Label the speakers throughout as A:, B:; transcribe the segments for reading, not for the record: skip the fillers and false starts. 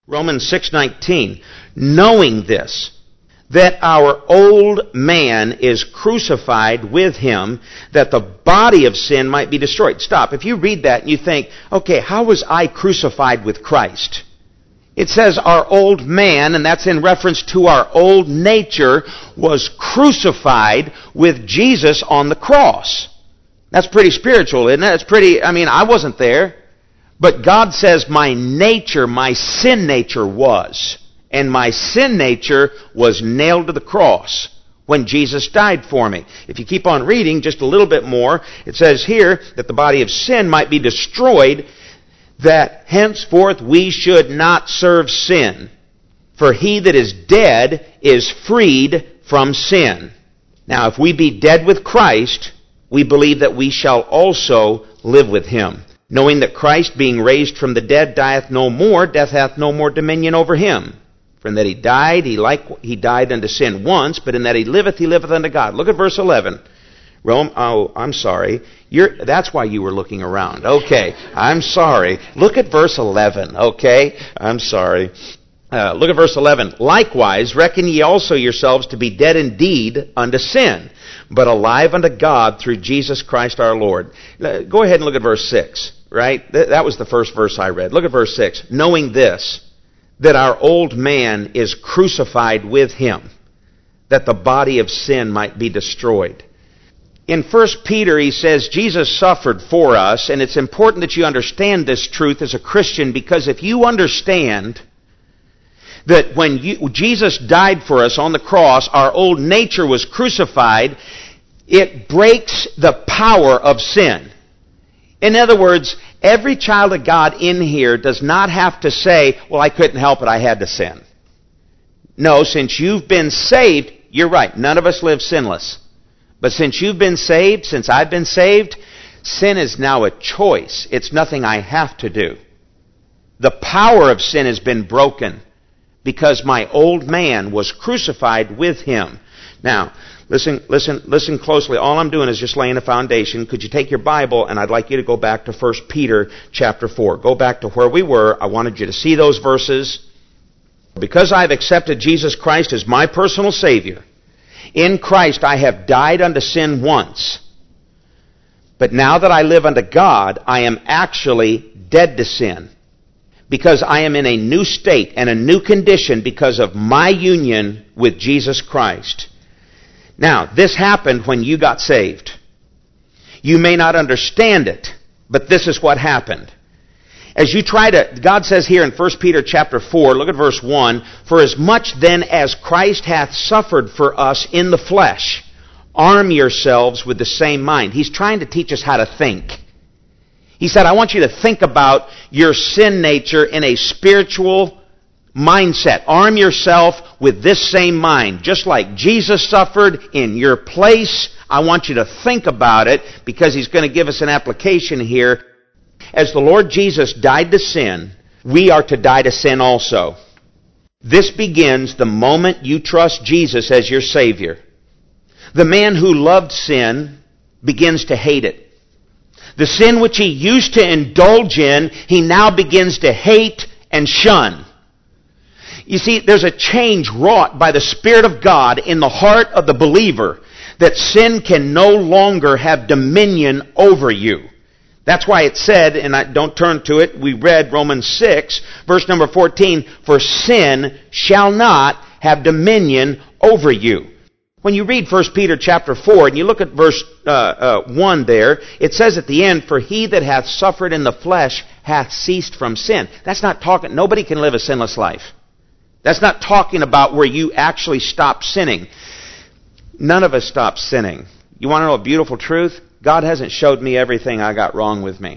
A: Romans 6:19, knowing this, that our old man is crucified with him, that the body of sin might be destroyed. Stop. If you read that and you think, okay, how was I crucified with Christ? It says our old man, and that's in reference to our old nature, was crucified with Jesus on the cross. That's pretty spiritual, isn't it? It's pretty, I wasn't there. But God says my nature, my sin nature was. And my sin nature was nailed to the cross when Jesus died for me. If you keep on reading just a little bit more, it says here that the body of sin might be destroyed, that henceforth we should not serve sin. For he that is dead is freed from sin. Now, if we be dead with Christ, we believe that we shall also live with him. Knowing that Christ, being raised from the dead, dieth no more, death hath no more dominion over him. For in that he died, he died unto sin once, but in that he liveth unto God. Look at verse 11. I'm sorry. That's why you were looking around. Okay, I'm sorry. Look at verse 11, okay? I'm sorry. Look at verse 11. Likewise, reckon ye also yourselves to be dead indeed unto sin, but alive unto God through Jesus Christ our Lord. Go ahead and look at verse 6, right? That was the first verse I read. Look at verse 6. Knowing this, that our old man is crucified with him, that the body of sin might be destroyed. In 1 Peter, he says, Jesus suffered for us, and it's important that you understand this truth as a Christian, because if you understand that when Jesus died for us on the cross, our old nature was crucified, it breaks the power of sin. In other words, every child of God in here does not have to say, well, I couldn't help it, I had to sin. No, since you've been saved, you're right, none of us live sinless. But since you've been saved, since I've been saved, sin is now a choice. It's nothing I have to do. The power of sin has been broken because my old man was crucified with him. Now, listen closely. All I'm doing is just laying a foundation. Could you take your Bible, and I'd like you to go back to 1 Peter chapter 4. Go back to where we were. I wanted you to see those verses. Because I've accepted Jesus Christ as my personal Savior, in Christ I have died unto sin once. But now that I live unto God, I am actually dead to sin. Because I am in a new state and a new condition because of my union with Jesus Christ. Now, this happened when you got saved. You may not understand it, but this is what happened. As you try to, God says here in 1 Peter chapter 4, look at verse 1, For as much then as Christ hath suffered for us in the flesh, arm yourselves with the same mind. He's trying to teach us how to think. He said, I want you to think about your sin nature in a spiritual mindset. Arm yourself with this same mind. Just like Jesus suffered in your place, I want you to think about it, because he's going to give us an application here. As the Lord Jesus died to sin, we are to die to sin also. This begins the moment you trust Jesus as your Savior. The man who loved sin begins to hate it. The sin which he used to indulge in, he now begins to hate and shun. You see, there's a change wrought by the Spirit of God in the heart of the believer, that sin can no longer have dominion over you. That's why it said, and don't turn to it, we read Romans 6, verse number 14, For sin shall not have dominion over you. When you read 1 Peter chapter 4, and you look at verse 1 there, it says at the end, For he that hath suffered in the flesh hath ceased from sin. That's not talking, nobody can live a sinless life. That's not talking about where you actually stop sinning. None of us stop sinning. You want to know a beautiful truth? God hasn't showed me everything I got wrong with me.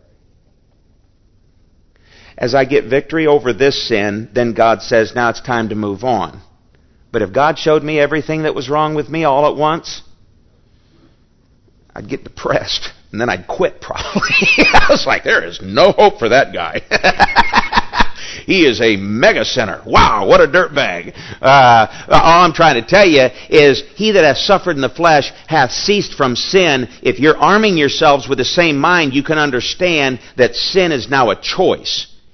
A: As I get victory over this sin, then God says, now it's time to move on. But if God showed me everything that was wrong with me all at once, I'd get depressed, and then I'd quit probably. I was like, there is no hope for that guy. He is a mega sinner. Wow, what a dirtbag. All I'm trying to tell you is, he that hath suffered in the flesh hath ceased from sin. If you're arming yourselves with the same mind, you can understand that sin is now a choice.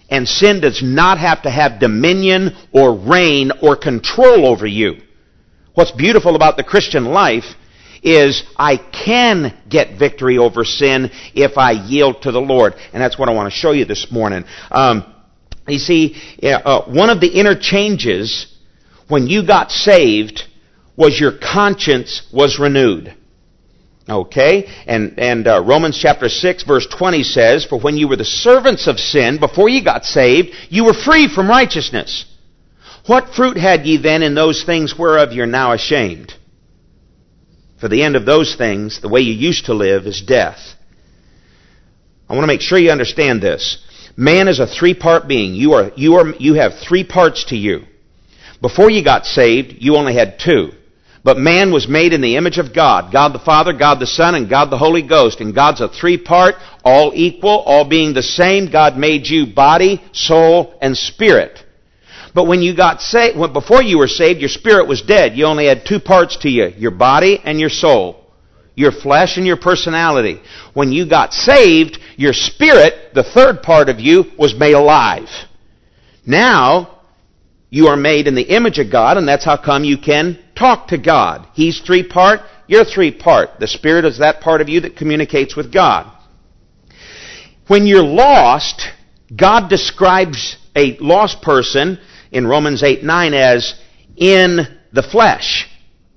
A: And sin does not have to have dominion or reign or control over you. What's beautiful about the Christian life is I can get victory over sin if I yield to the Lord. And that's what I want to show you this morning. You see, one of the interchanges when you got saved was your conscience was renewed. Okay? And Romans chapter 6 verse 20 says, "For when you were the servants of sin, before you got saved, you were free from righteousness. What fruit had ye then in those things whereof you're now ashamed? For the end of those things, the way you used to live, is death." I want to make sure you understand this. Man is a three-part being. You have three parts to you. Before you got saved, you only had two. But man was made in the image of God. God the Father, God the Son, and God the Holy Ghost. And God's a three-part, all equal, all being the same. God made you body, soul, and spirit. But when you got saved, before you were saved, your spirit was dead. You only had two parts to you, your body and your soul. Your flesh and your personality. When you got saved, your spirit, the third part of you, was made alive. Now, you are made in the image of God, and that's how come you can talk to God. He's three-part, you're three-part. The Spirit is that part of you that communicates with God. When you're lost, God describes a lost person in Romans 8:9 as in the flesh.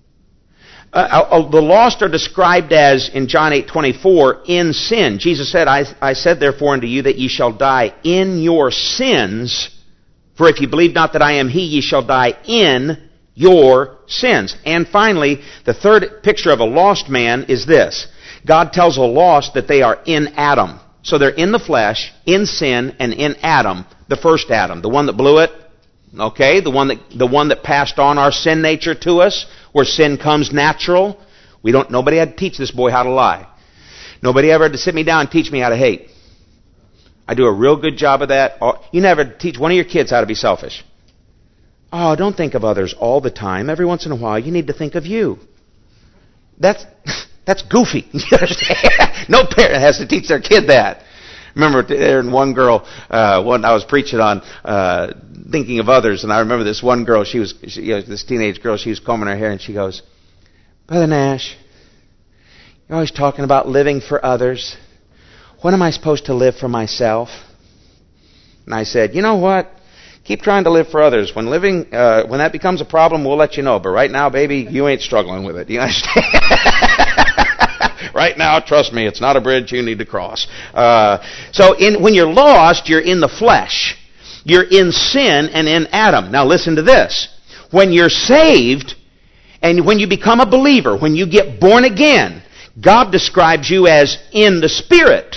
A: The lost are described as, in John 8:24, in sin. Jesus said, I said therefore unto you that ye shall die in your sins. For if you believe not that I am He, ye shall die in your sins. And finally, the third picture of a lost man is this. God tells a lost that they are in Adam. So they're in the flesh, in sin, and in Adam, the first Adam, the one that blew it. Okay, the one that passed on our sin nature to us, where sin comes natural. Nobody had to teach this boy how to lie. Nobody ever had to sit me down and teach me how to hate. I do a real good job of that. You never teach one of your kids how to be selfish. Oh, don't think of others all the time. Every once in a while, you need to think of you. That's goofy. No parent has to teach their kid that. Remember, there one girl, I was preaching on thinking of others, and I remember this one girl. She was this teenage girl. She was combing her hair, and she goes, "Brother Nash, you're always talking about living for others. When am I supposed to live for myself?" And I said, "You know what? Keep trying to live for others. When that becomes a problem, we'll let you know. But right now, baby, you ain't struggling with it. Do you understand?" Right now, trust me, it's not a bridge you need to cross. When you're lost, you're in the flesh. You're in sin and in Adam. Now listen to this. When you're saved, and when you become a believer, when you get born again, God describes you as in the Spirit,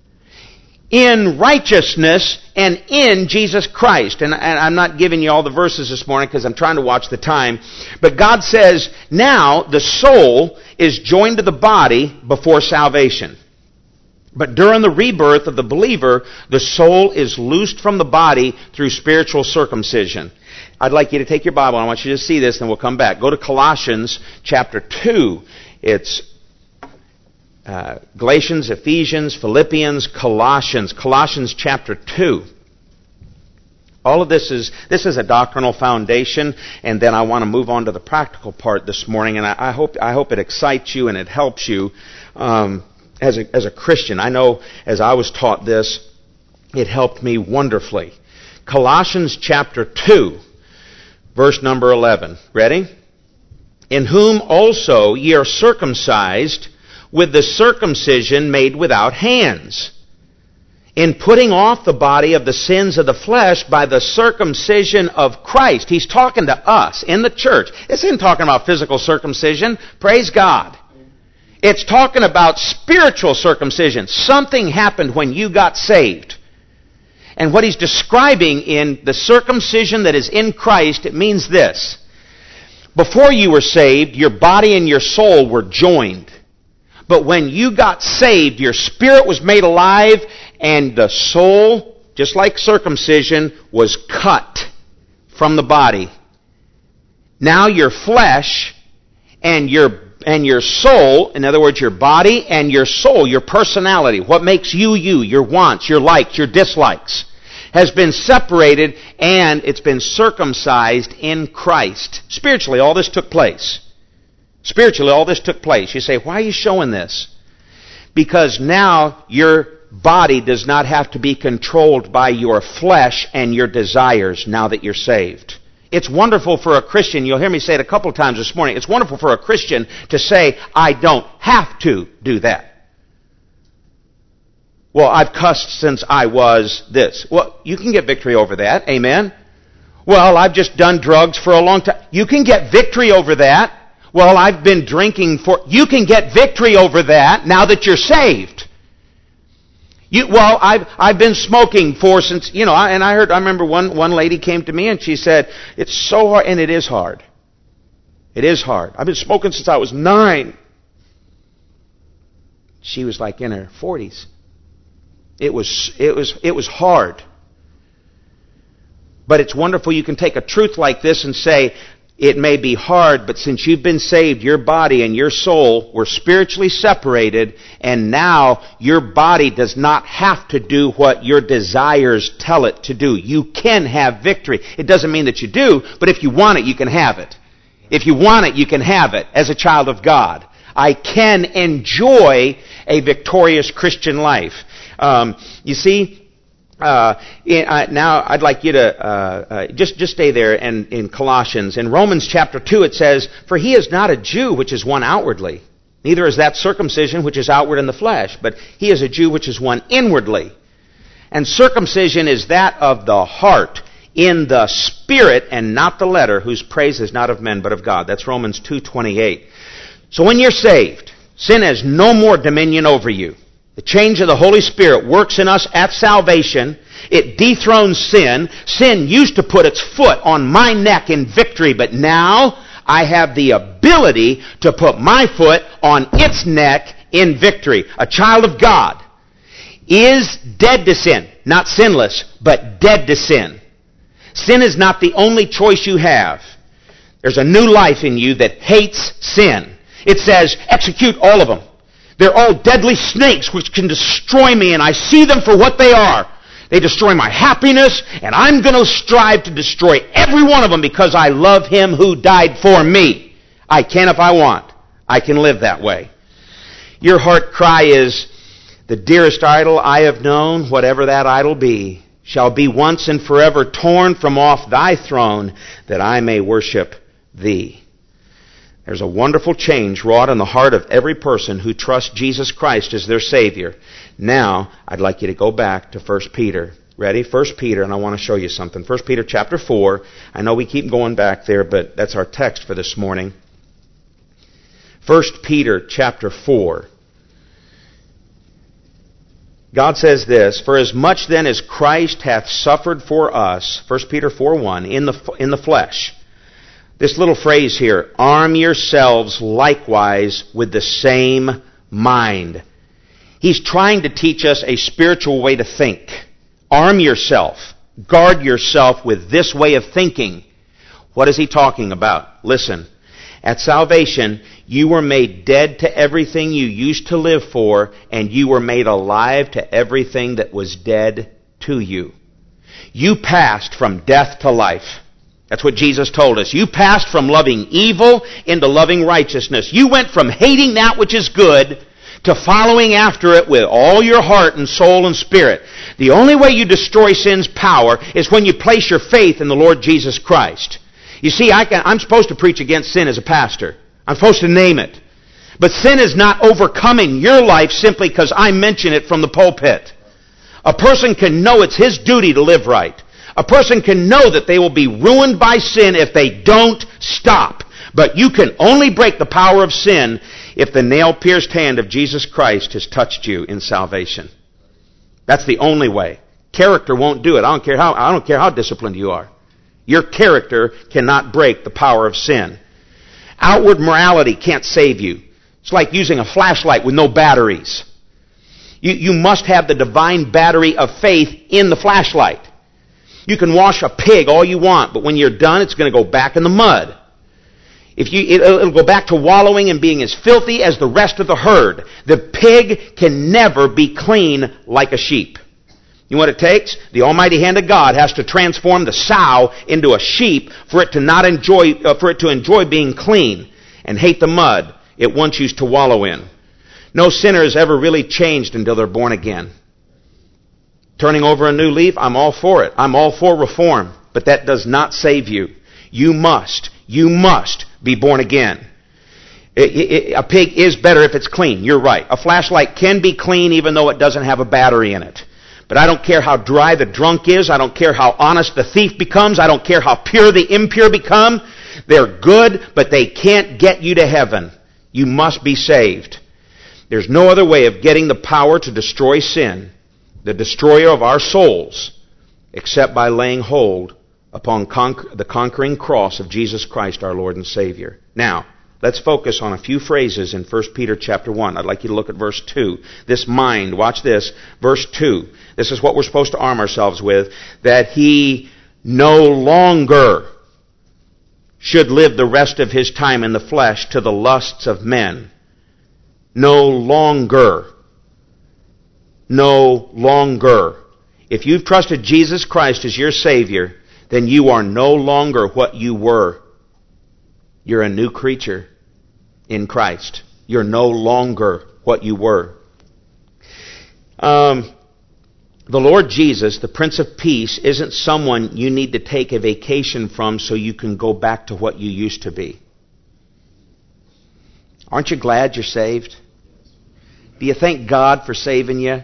A: in righteousness, and in Jesus Christ. And I'm not giving you all the verses this morning because I'm trying to watch the time. But God says, now the soul is joined to the body before salvation. But during the rebirth of the believer, the soul is loosed from the body through spiritual circumcision. I'd like you to take your Bible, and I want you to see this, and we'll come back. Go to Colossians chapter 2. It's Galatians, Ephesians, Philippians, Colossians. Colossians chapter 2. All of this is a doctrinal foundation, and then I want to move on to the practical part this morning, and I hope it excites you and it helps you as a Christian. I know as I was taught this, it helped me wonderfully. Colossians chapter 2, verse number 11. Ready? "In whom also ye are circumcised with the circumcision made without hands, in putting off the body of the sins of the flesh by the circumcision of Christ." He's talking to us in the church. This isn't talking about physical circumcision. Praise God. It's talking about spiritual circumcision. Something happened when you got saved. And what he's describing in the circumcision that is in Christ, it means this. Before you were saved, your body and your soul were joined. But when you got saved, your spirit was made alive, and the soul, just like circumcision, was cut from the body. Now your flesh and your soul, in other words, your body and your soul, your personality, what makes you, your wants, your likes, your dislikes, has been separated and it's been circumcised in Christ. Spiritually, all this took place. Spiritually, all this took place. You say, why are you showing this? Because now your body does not have to be controlled by your flesh and your desires now that you're saved. It's wonderful for a Christian, you'll hear me say it a couple of times this morning, it's wonderful for a Christian to say, I don't have to do that. Well, I've cussed since I was this. Well, you can get victory over that. Amen. Well, I've just done drugs for a long time. You can get victory over that. Well, I've been drinking for... You can get victory over that now that you're saved. I've been smoking for since... I remember one lady came to me and she said, it's so hard, and it is hard. It is hard. I've been smoking since I was 9. She was like in her 40s. It was hard. But it's wonderful you can take a truth like this and say, it may be hard, but since you've been saved, your body and your soul were spiritually separated, and now your body does not have to do what your desires tell it to do. You can have victory. It doesn't mean that you do, but if you want it, you can have it. If you want it, you can have it as a child of God. I can enjoy a victorious Christian life. You see, now I'd like you to just stay there. And in Colossians, in Romans chapter 2, it says, "For he is not a Jew, which is one outwardly, neither is that circumcision which is outward in the flesh, but he is a Jew which is one inwardly. And circumcision is that of the heart, in the spirit, and not the letter, whose praise is not of men but of God." That's Romans 2:28. So when you're saved, sin has no more dominion over you. The change of the Holy Spirit works in us at salvation. It dethrones sin. Sin used to put its foot on my neck in victory, but now I have the ability to put my foot on its neck in victory. A child of God is dead to sin. Not sinless, but dead to sin. Sin is not the only choice you have. There's a new life in you that hates sin. It says, execute all of them. They're all deadly snakes which can destroy me, and I see them for what they are. They destroy my happiness, and I'm going to strive to destroy every one of them because I love Him who died for me. I can if I want. I can live that way. Your heart cry is, the dearest idol I have known, whatever that idol be, shall be once and forever torn from off thy throne, that I may worship thee. There's a wonderful change wrought in the heart of every person who trusts Jesus Christ as their Savior. Now, I'd like you to go back to 1 Peter. Ready? 1 Peter, and I want to show you something. 1 Peter chapter 4. I know we keep going back there, but that's our text for this morning. 1 Peter chapter 4. God says this, "For as much then as Christ hath suffered for us," 1 Peter 4:1, in the flesh. This little phrase here, "arm yourselves likewise with the same mind." He's trying to teach us a spiritual way to think. Arm yourself. Guard yourself with this way of thinking. What is he talking about? Listen. At salvation, you were made dead to everything you used to live for, and you were made alive to everything that was dead to you. You passed from death to life. That's what Jesus told us. You passed from loving evil into loving righteousness. You went from hating that which is good to following after it with all your heart and soul and spirit. The only way you destroy sin's power is when you place your faith in the Lord Jesus Christ. You see, I'm supposed to preach against sin as a pastor. I'm supposed to name it. But sin is not overcoming your life simply because I mention it from the pulpit. A person can know it's his duty to live right. A person can know that they will be ruined by sin if they don't stop. But you can only break the power of sin if the nail-pierced hand of Jesus Christ has touched you in salvation. That's the only way. Character won't do it. I don't care how disciplined you are. Your character cannot break the power of sin. Outward morality can't save you. It's like using a flashlight with no batteries. You must have the divine battery of faith in the flashlight. You can wash a pig all you want, but when you're done, it's going to go back in the mud. It'll go back to wallowing and being as filthy as the rest of the herd. The pig can never be clean like a sheep. You know what it takes? The almighty hand of God has to transform the sow into a sheep for it to enjoy being clean and hate the mud it once used to wallow in. No sinner is ever really changed until they're born again. Turning over a new leaf, I'm all for it. I'm all for reform. But that does not save you. You must be born again. A pig is better if it's clean. You're right. A flashlight can be clean even though it doesn't have a battery in it. But I don't care how dry the drunk is. I don't care how honest the thief becomes. I don't care how pure the impure become. They're good, but they can't get you to heaven. You must be saved. There's no other way of getting the power to destroy sin, the destroyer of our souls, except by laying hold upon the conquering cross of Jesus Christ, our Lord and Savior. Now, let's focus on a few phrases in 1 Peter chapter 1. I'd like you to look at verse 2. This mind, watch this, verse 2. This is what we're supposed to arm ourselves with, that he no longer should live the rest of his time in the flesh to the lusts of men. No longer. No longer. If you've trusted Jesus Christ as your Savior, then you are no longer what you were. You're a new creature in Christ. You're no longer what you were. The Lord Jesus, the Prince of Peace, isn't someone you need to take a vacation from so you can go back to what you used to be. Aren't you glad you're saved? Do you thank God for saving you?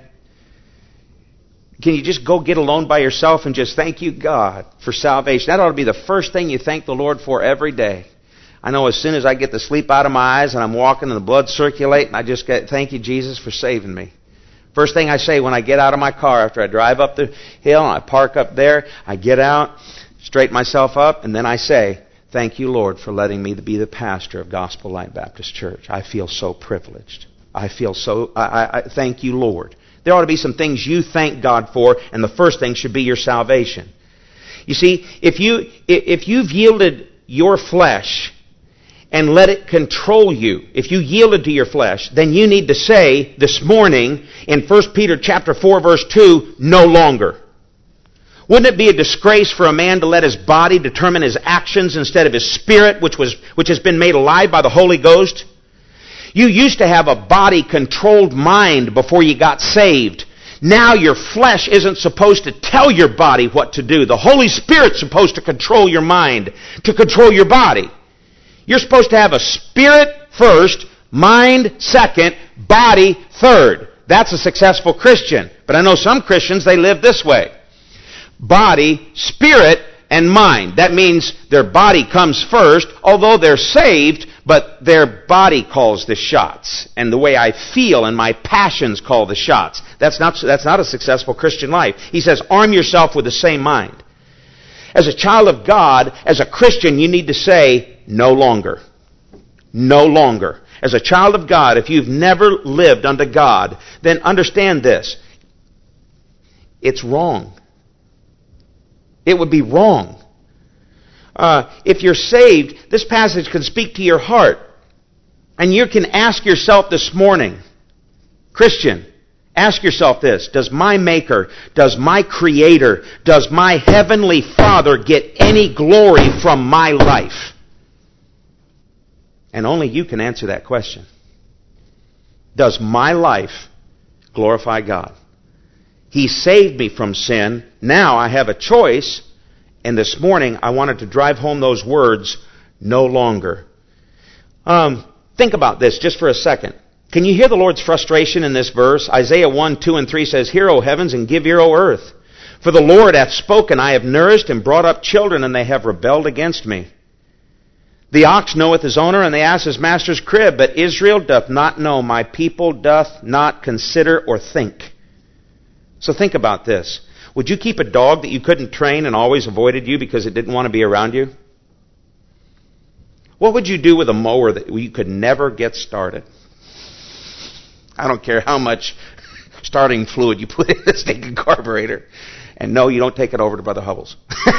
A: Can you just go get alone by yourself and just thank you, God, for salvation? That ought to be the first thing you thank the Lord for every day. I know as soon as I get the sleep out of my eyes and I'm walking and the blood circulating, I just get, thank you, Jesus, for saving me. First thing I say when I get out of my car after I drive up the hill and I park up there, I get out, straighten myself up, and then I say, thank you, Lord, for letting me be the pastor of Gospel Light Baptist Church. I feel so privileged. I thank you, Lord. There ought to be some things you thank God for, and the first thing should be your salvation. You see, if you've yielded your flesh and let it control you, if you yielded to your flesh, then you need to say this morning in 1 Peter chapter 4 verse 2, no longer. Wouldn't it be a disgrace for a man to let his body determine his actions instead of his spirit, which has been made alive by the Holy Ghost? You used to have a body-controlled mind before you got saved. Now your flesh isn't supposed to tell your body what to do. The Holy Spirit's supposed to control your mind, to control your body. You're supposed to have a spirit first, mind second, body third. That's a successful Christian. But I know some Christians, they live this way. Body, spirit, and mind. That means their body comes first, although they're saved, but their body calls the shots. And the way I feel and my passions call the shots. That's not a successful Christian life. He says, arm yourself with the same mind. As a child of God, as a Christian, you need to say, no longer. No longer. As a child of God, if you've never lived unto God, then understand this. It's wrong. It would be wrong. If you're saved, this passage can speak to your heart. And you can ask yourself this morning, Christian, ask yourself this. Does my Maker, does my Creator, does my Heavenly Father get any glory from my life? And only you can answer that question. Does my life glorify God? He saved me from sin. Now I have a choice. And this morning I wanted to drive home those words, no longer. Think about this just for a second. Can you hear the Lord's frustration in this verse? Isaiah 1, 2, and 3 says, hear, O heavens, and give ear, O earth. For the Lord hath spoken, I have nourished and brought up children, and they have rebelled against me. The ox knoweth his owner, and the ass his master's crib, but Israel doth not know, my people doth not consider or think. So think about this. Would you keep a dog that you couldn't train and always avoided you because it didn't want to be around you? What would you do with a mower that you could never get started? I don't care how much starting fluid you put in the stinking carburetor. And no, you don't take it over to Brother Hubble's.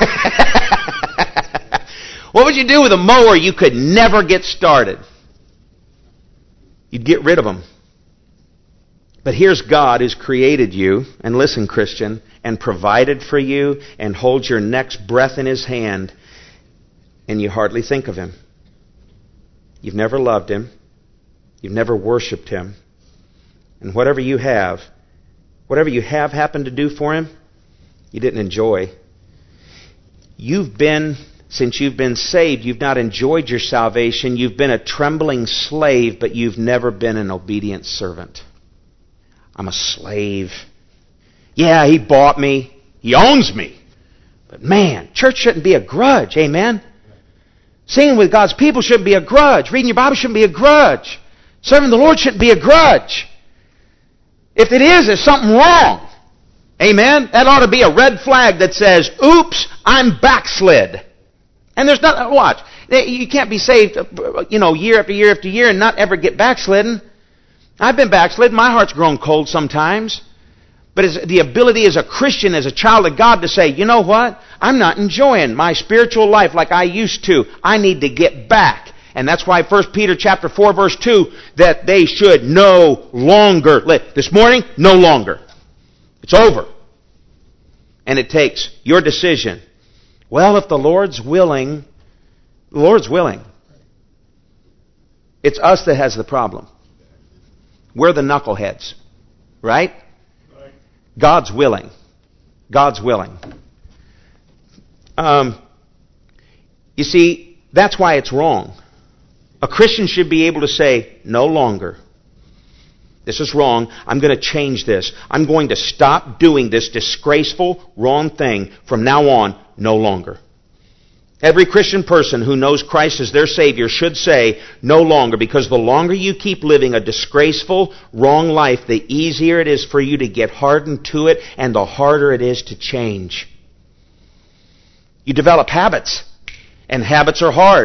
A: What would you do with a mower you could never get started? You'd get rid of them. But here's God who's created you, and listen, Christian, and provided for you, and holds your next breath in His hand, and you hardly think of Him. You've never loved Him. You've never worshiped Him. And whatever you have happened to do for Him, you didn't enjoy. Since you've been saved, you've not enjoyed your salvation. You've been a trembling slave, but you've never been an obedient servant. I'm a slave. Yeah, He bought me. He owns me. But man, church shouldn't be a grudge. Amen? Singing with God's people shouldn't be a grudge. Reading your Bible shouldn't be a grudge. Serving the Lord shouldn't be a grudge. If it is, there's something wrong. Amen? That ought to be a red flag that says, oops, I'm backslid. And there's nothing, watch, you can't be saved, year after year after year and not ever get backslidden. I've been backslidden. My heart's grown cold sometimes. But it's the ability as a Christian, as a child of God, to say, you know what? I'm not enjoying my spiritual life like I used to. I need to get back. And that's why 1 Peter chapter 4, verse 2, that they should no longer, this morning, no longer. It's over. And it takes your decision. Well, if the Lord's willing, the Lord's willing. It's us that has the problem. We're the knuckleheads. Right? God's willing. God's willing. You see, that's why it's wrong. A Christian should be able to say, no longer. This is wrong. I'm going to change this. I'm going to stop doing this disgraceful, wrong thing. From now on, no longer. Every Christian person who knows Christ as their Savior should say, no longer, because the longer you keep living a disgraceful, wrong life, the easier it is for you to get hardened to it, and the harder it is to change. You develop habits, and habits are hard.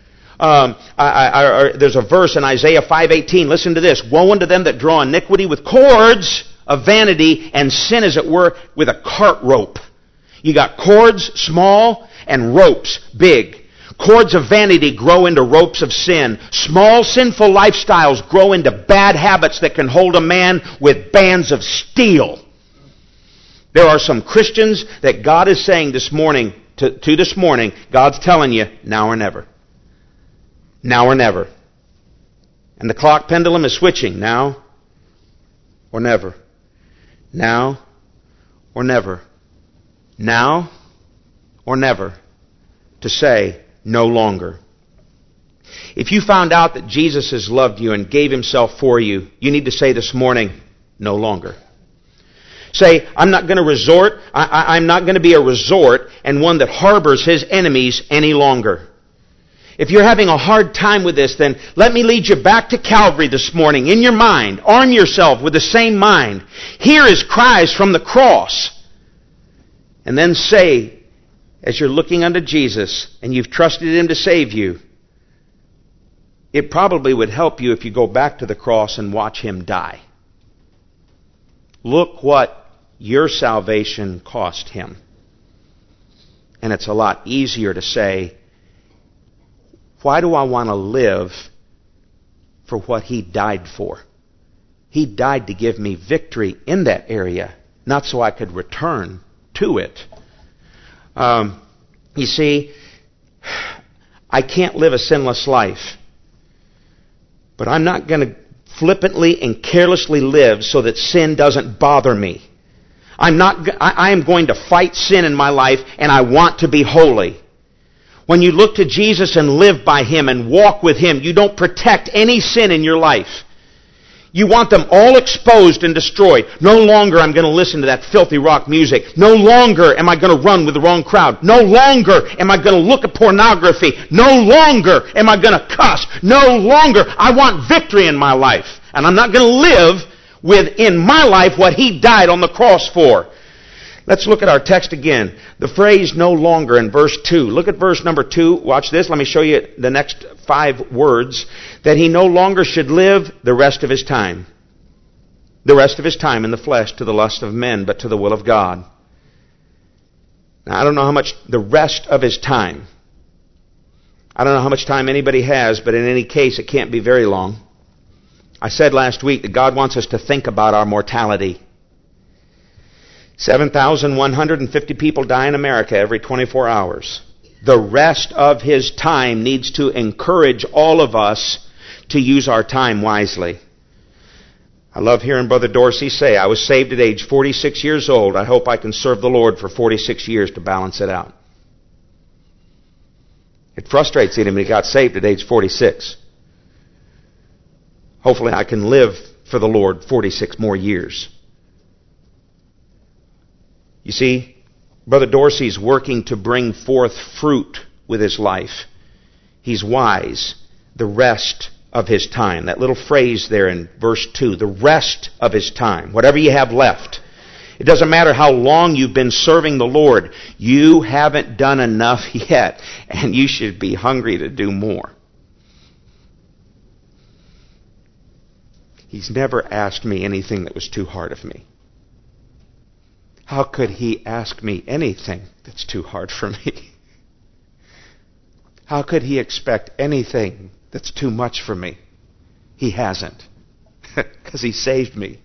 A: There's a verse in Isaiah 5:18. Listen to this. Woe unto them that draw iniquity with cords of vanity, and sin, as it were, with a cart rope. You got cords, small, and ropes, big. Cords of vanity grow into ropes of sin. Small sinful lifestyles grow into bad habits that can hold a man with bands of steel. There are some Christians that God is saying this morning, to this morning, God's telling you, now or never. Now or never. And the clock pendulum is switching, now or never. Now or never. Now or never, to say no longer. If you found out that Jesus has loved you and gave Himself for you, you need to say this morning, no longer. Say, I'm not going to resort, I'm not going to be a resort and one that harbors His enemies any longer. If you're having a hard time with this, then let me lead you back to Calvary this morning in your mind. Arm yourself with the same mind. Hear His cries from the cross. And then say, as you're looking unto Jesus and you've trusted Him to save you, it probably would help you if you go back to the cross and watch Him die. Look what your salvation cost Him. And it's a lot easier to say, why do I want to live for what He died for? He died to give me victory in that area, not so I could return to it. You see, I can't live a sinless life. But I'm not going to flippantly and carelessly live so that sin doesn't bother me. I am going to fight sin in my life, and I want to be holy. When you look to Jesus and live by Him and walk with Him, you don't protect any sin in your life. You want them all exposed and destroyed. No longer I'm going to listen to that filthy rock music. No longer am I going to run with the wrong crowd. No longer am I going to look at pornography. No longer am I going to cuss. No longer. I want victory in my life. And I'm not going to live within my life what He died on the cross for. Let's look at our text again. The phrase no longer in verse 2. Look at verse number 2. Watch this. Let me show you the next 5 words. That he no longer should live the rest of his time. The rest of his time in the flesh to the lust of men, but to the will of God. Now, I don't know how much the rest of his time. I don't know how much time anybody has, but in any case, it can't be very long. I said last week that God wants us to think about our mortality. 7,150 people die in America every 24 hours. The rest of His time needs to encourage all of us to use our time wisely. I love hearing Brother Dorsey say, I was saved at age 46 years old. I hope I can serve the Lord for 46 years to balance it out. It frustrates him when he got saved at age 46. Hopefully I can live for the Lord 46 more years. You see, Brother Dorsey's working to bring forth fruit with his life. He's wise. The rest of his time. That little phrase there in verse 2. The rest of his time. Whatever you have left. It doesn't matter how long you've been serving the Lord. You haven't done enough yet. And you should be hungry to do more. He's never asked me anything that was too hard of me. How could He ask me anything that's too hard for me? How could He expect anything that's too much for me? He hasn't. Because He saved me.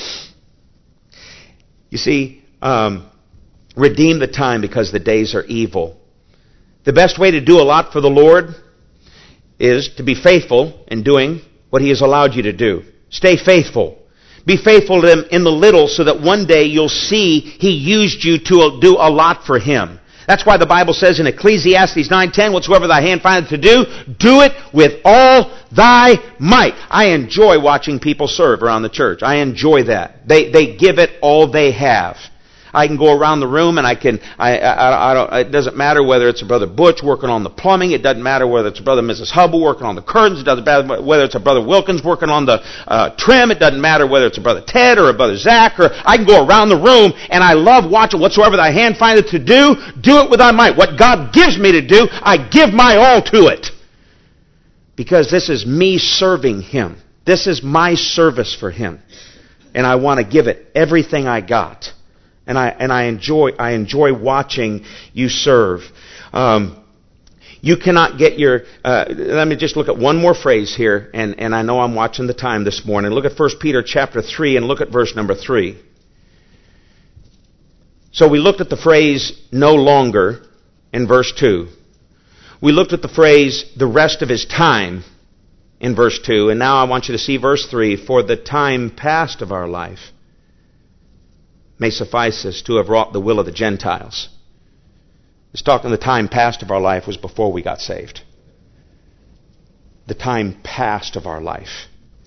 A: You see, redeem the time because the days are evil. The best way to do a lot for the Lord is to be faithful in doing what He has allowed you to do. Stay faithful. Be faithful to Him in the little so that one day you'll see He used you to do a lot for Him. That's why the Bible says in Ecclesiastes 9:10, whatsoever thy hand findeth to do it with all thy might. I enjoy watching people serve around the church. I enjoy that. They give it all they have. I can go around the room and it doesn't matter whether it's a Brother Butch working on the plumbing. It doesn't matter whether it's a Brother and Mrs. Hubble working on the curtains. It doesn't matter whether it's a Brother Wilkins working on the trim. It doesn't matter whether it's a Brother Ted or a Brother Zach. Or I can go around the room and I love watching whatsoever thy hand findeth to do it with thy might. What God gives me to do, I give my all to it. Because this is me serving Him. This is my service for Him. And I want to give it everything I got. And I enjoy watching you serve. You cannot get your... let me just look at one more phrase here, and I know I'm watching the time this morning. Look at 1 Peter chapter 3 and look at verse number 3. So we looked at the phrase, no longer, in verse 2. We looked at the phrase, the rest of His time, in verse 2. And now I want you to see verse 3. For the time past of our life may suffice us to have wrought the will of the Gentiles. It's talking the time past of our life was before we got saved. The time past of our life.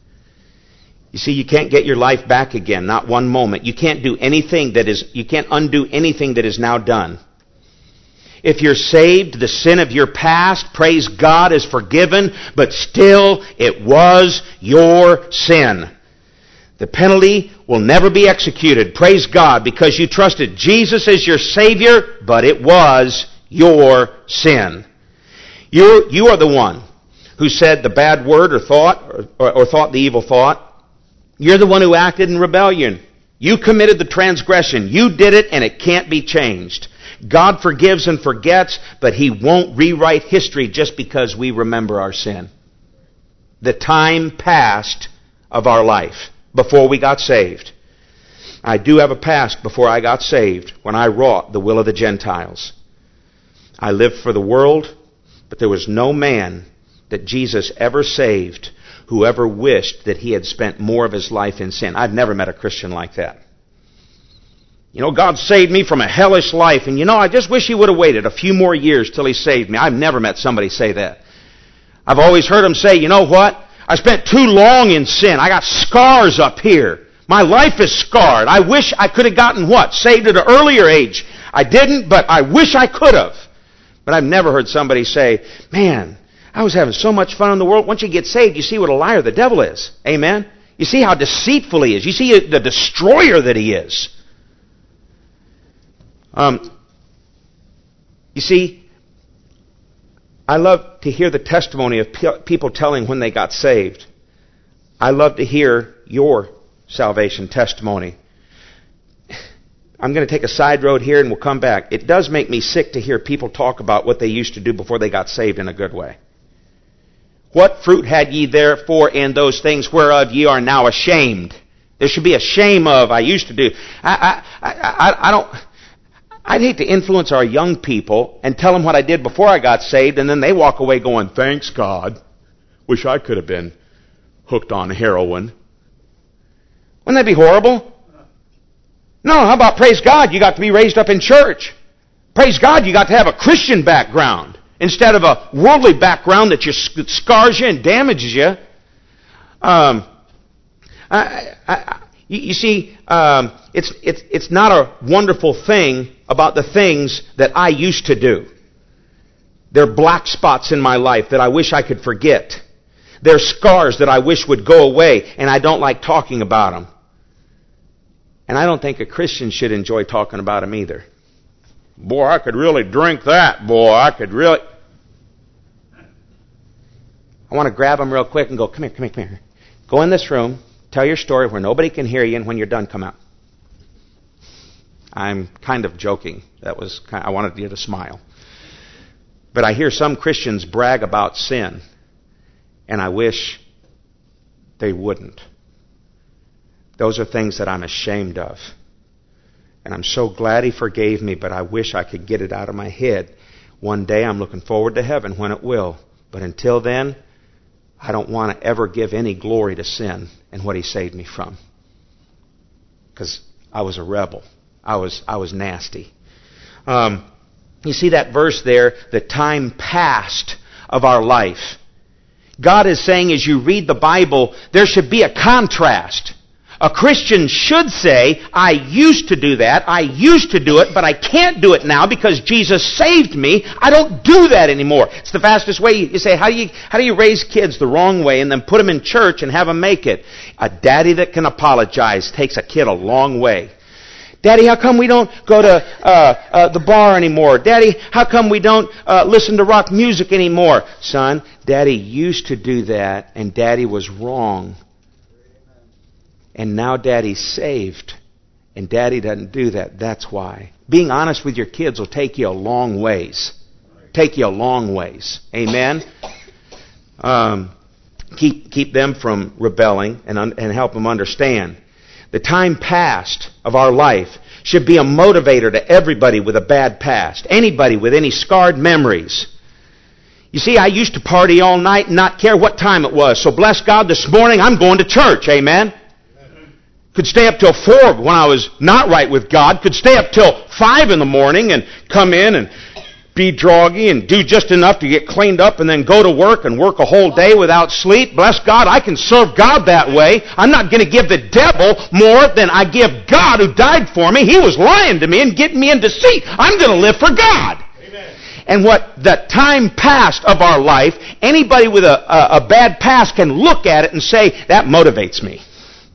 A: You see, you can't get your life back again, not one moment. You can't undo anything that is now done. If you're saved, the sin of your past, praise God, is forgiven, but still it was your sin. The penalty will never be executed. Praise God, because you trusted Jesus as your Savior, but it was your sin. You are the one who said the bad word or thought, or thought the evil thought. You're the one who acted in rebellion. You committed the transgression. You did it, and it can't be changed. God forgives and forgets, but He won't rewrite history just because we remember our sin. The time past of our life. Before we got saved. I do have a past before I got saved, when I wrought the will of the Gentiles. I lived for the world, but there was no man that Jesus ever saved who ever wished that he had spent more of his life in sin. I've never met a Christian like that. You know, God saved me from a hellish life, and I just wish He would have waited a few more years till He saved me. I've never met somebody say that. I've always heard them say, you know what? I spent too long in sin. I got scars up here. My life is scarred. I wish I could have gotten saved at an earlier age. I didn't, but I wish I could have. But I've never heard somebody say, man, I was having so much fun in the world. Once you get saved, you see what a liar the devil is. Amen? You see how deceitful he is. You see the destroyer that he is. You see, I love to hear the testimony of people telling when they got saved. I love to hear your salvation testimony. I'm going to take a side road here and we'll come back. It does make me sick to hear people talk about what they used to do before they got saved in a good way. What fruit had ye therefore in those things whereof ye are now ashamed? There should be a shame of, I used to do. I'd hate to influence our young people and tell them what I did before I got saved, and then they walk away going, thanks God. Wish I could have been hooked on heroin. Wouldn't that be horrible? No, how about praise God, you got to be raised up in church. Praise God, you got to have a Christian background instead of a worldly background that scars you and damages you. You see, it's not a wonderful thing about the things that I used to do. There are black spots in my life that I wish I could forget. There are scars that I wish would go away, and I don't like talking about them. And I don't think a Christian should enjoy talking about them either. Boy, I could really drink that. Boy, I could really... I want to grab them real quick and go, come here. Go in this room, tell your story where nobody can hear you, and when you're done, come out. I'm kind of joking. I wanted you to smile. But I hear some Christians brag about sin, and I wish they wouldn't. Those are things that I'm ashamed of. And I'm so glad He forgave me, but I wish I could get it out of my head. One day I'm looking forward to heaven when it will. But until then, I don't want to ever give any glory to sin and what He saved me from. Because I was a rebel. I was nasty. You see that verse there, the time past of our life. God is saying as you read the Bible, there should be a contrast. A Christian should say, I used to do that, I used to do it, but I can't do it now because Jesus saved me. I don't do that anymore. It's the fastest way. You say, how do you raise kids the wrong way and then put them in church and have them make it? A daddy that can apologize takes a kid a long way. Daddy, how come we don't go to the bar anymore? Daddy, how come we don't listen to rock music anymore? Son, Daddy used to do that, and Daddy was wrong. And now Daddy's saved, and Daddy doesn't do that. That's why. Being honest with your kids will take you a long ways. Take you a long ways. Amen? Keep them from rebelling and help them understand. The time past of our life should be a motivator to everybody with a bad past. Anybody with any scarred memories. You see, I used to party all night and not care what time it was. So bless God, this morning I'm going to church. Amen? Could stay up till 4 when I was not right with God. Could stay up till 5 in the morning and come in and be droggy and do just enough to get cleaned up and then go to work and work a whole day without sleep. Bless God, I can serve God that way. I'm not going to give the devil more than I give God who died for me. He was lying to me and getting me in deceit. I'm going to live for God. Amen. And what the time past of our life, anybody with a bad past can look at it and say, that motivates me.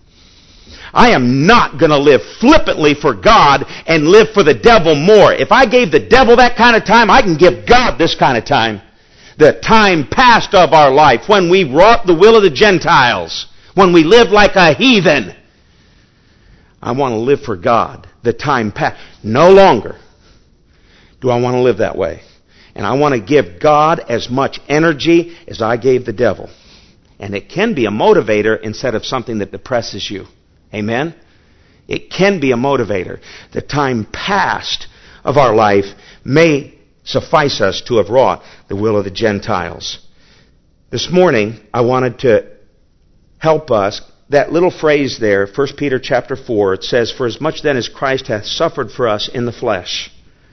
A: I am not going to live flippantly for God and live for the devil more. If I gave the devil that kind of time, I can give God this kind of time. The time past of our life, when we wrought the will of the Gentiles, when we lived like a heathen. I want to live for God. The time past. No longer do I want to live that way. And I want to give God as much energy as I gave the devil. And it can be a motivator instead of something that depresses you. Amen? It can be a motivator. The time past of our life may suffice us to have wrought the will of the Gentiles. This morning, I wanted to help us. That little phrase there, 1 Peter chapter 4, it says, for as much then as Christ hath suffered for us in the flesh,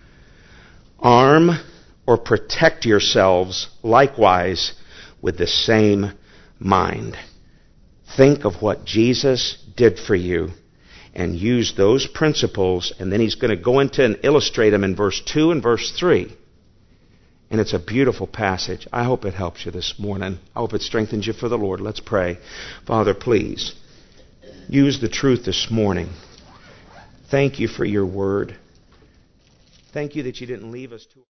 A: arm or protect yourselves likewise with the same mind. Think of what Jesus did for you and use those principles, and then he's going to go into and illustrate them in verse 2 and verse 3. And it's a beautiful passage. I hope it helps you this morning. I hope it strengthens you for the Lord. Let's pray. Father, please, use the truth this morning. Thank you for your word. Thank you that you didn't leave us to...